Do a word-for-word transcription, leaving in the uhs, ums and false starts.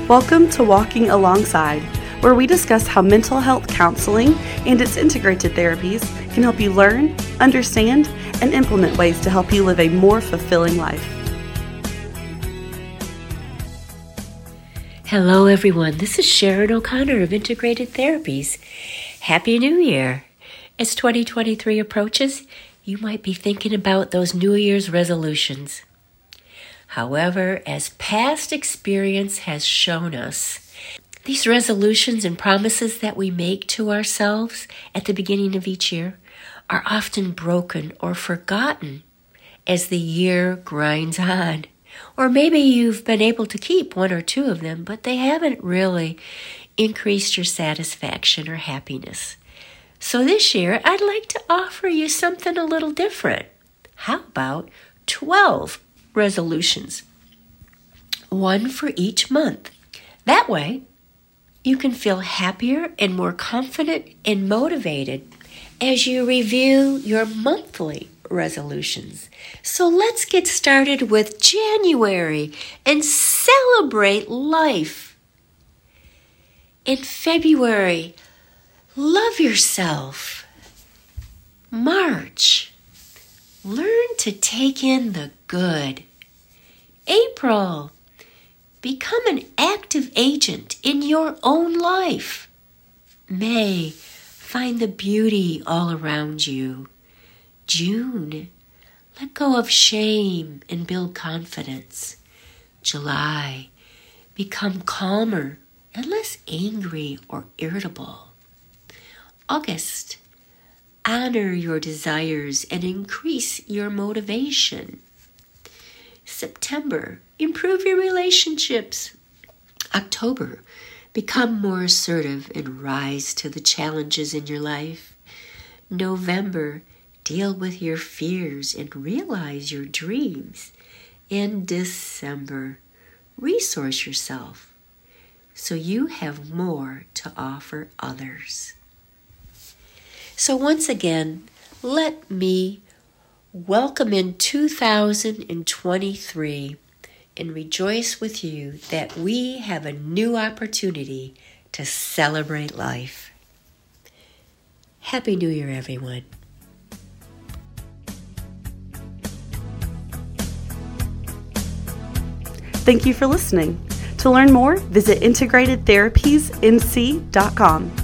Welcome to Walking Alongside, where we discuss how mental health counseling and its integrated therapies can help you learn, understand, and implement ways to help you live a more fulfilling life. Hello everyone, this is Sharon O'Connor of Integrated Therapies. Happy New Year! As twenty twenty-three approaches, you might be thinking about those New Year's resolutions. However, as past experience has shown us, these resolutions and promises that we make to ourselves at the beginning of each year are often broken or forgotten as the year grinds on. Or maybe you've been able to keep one or two of them, but they haven't really increased your satisfaction or happiness. So this year, I'd like to offer you something a little different. How about twelve resolutions? One for each month. That way, you can feel happier and more confident and motivated as you review your monthly resolutions. So let's get started with January and celebrate life. In February, love yourself. March, learn to take in the good. April, become an active agent in your own life. May, find the beauty all around you. June, let go of shame and build confidence. July, become calmer and less angry or irritable. August, honor your desires and increase your motivation. September, improve your relationships. October, become more assertive and rise to the challenges in your life. November, deal with your fears and realize your dreams. In December, resource yourself so you have more to offer others. So once again, let me welcome in two thousand twenty-three and rejoice with you that we have a new opportunity to celebrate life. Happy New Year, everyone. Thank you for listening. To learn more, visit integrated therapies n c dot com.